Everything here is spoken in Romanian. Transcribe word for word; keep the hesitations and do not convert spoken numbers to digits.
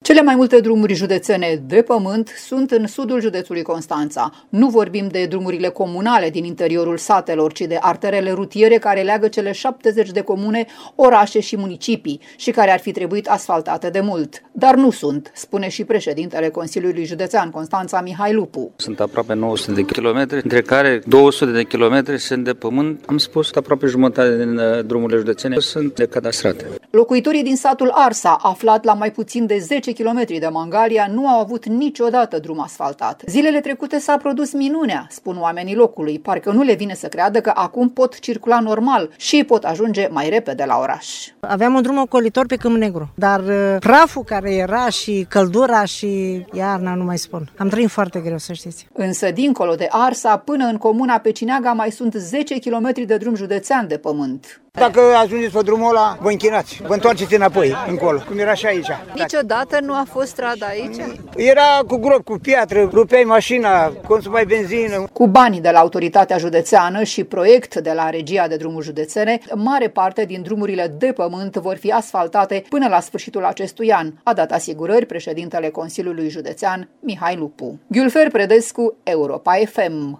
Cele mai multe drumuri județene de pământ sunt în sudul județului Constanța. Nu vorbim de drumurile comunale din interiorul satelor, ci de arterele rutiere care leagă cele șaptezeci de comune, orașe și municipii și care ar fi trebuit asfaltate de mult. Dar nu sunt, spune și președintele Consiliului Județean Constanța, Mihai Lupu. Sunt aproape nouă sute de kilometri, între care două sute de kilometri sunt de pământ. Am spus că aproape jumătate din drumurile județene sunt de cadastrate. Locuitorii din satul Arsa, aflat la mai puțin de zece kilometri de Mangalia, nu au avut niciodată drum asfaltat. Zilele trecute s-a produs minunea, spun oamenii locului, parcă nu le vine să creadă că acum pot circula normal și pot ajunge mai repede la oraș. Aveam un drum ocolitor pe Câmp Negru, dar praful care era și căldura și iarna, nu mai spun. Am trăit foarte greu, să știți. Însă, dincolo de Arsa, până în comuna Pecineaga mai sunt zece kilometri de drum județean de pământ. Dacă ajungeți pe drumul ăla, vă închinați, vă întoarceți înapoi, încolo, cum era și aici. Niciodată nu a fost strada aici? Era cu grop, cu piatră, rupeai mașina, consumai benzină. Cu banii de la autoritatea județeană și proiect de la Regia de Drumuri Județene, mare parte din drumurile de pământ vor fi asfaltate până la sfârșitul acestui an, a dat asigurări președintele Consiliului Județean, Mihai Lupu. Gülfer Predescu, Europa F M.